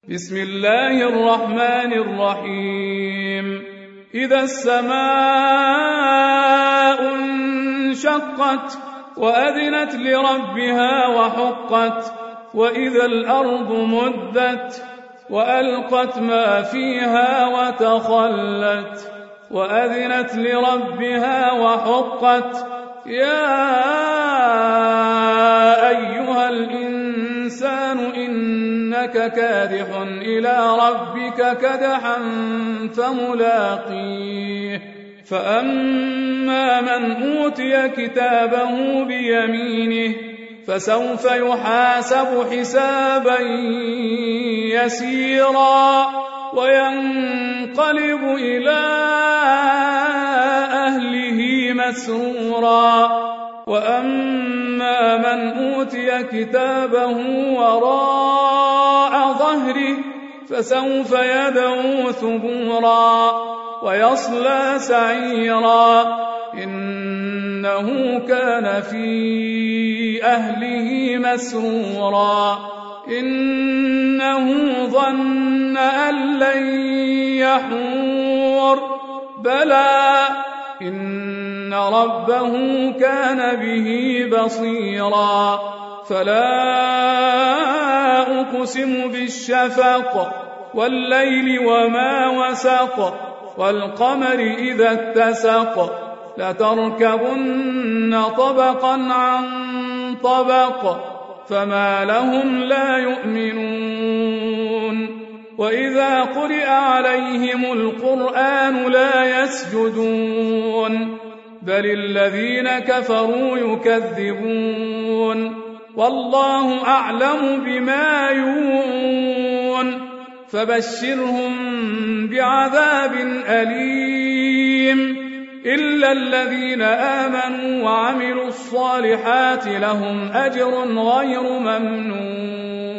بسم الله الرحمن الرحيم إذا السماء انشقت وأذنت لربها وحقت وإذا الأرض مدت وألقت ما فيها وتخلت وأذنت لربها وحقت يا أيها الإنسان إنك كادح إلى ربك كدحا فملاقيه فأما من أوتي كتابه بيمينه فسوف يحاسب حسابا يسيرا وينقلب إلى أهله مسرورا وأما من أوتي كتابه وراء ظهره فسوف يدعو ثبورا ويصلى سعيرا إنه كان في أهله مسرورا إنه ظن أن لن يحور بلى إن ربه كان به بصيرا فلا أقسم بالشفق والليل وما وسق والقمر إذا اتسق لتركبن طبقا عن طبق فما لهم لا يؤمنون وإذا قرئ عليهم القرآن لا يسجدون بل الذين كفروا يكذبون والله أعلم بما يوعون فبشرهم بعذاب أليم إلا الذين آمنوا وعملوا الصالحات لهم أجر غير ممنون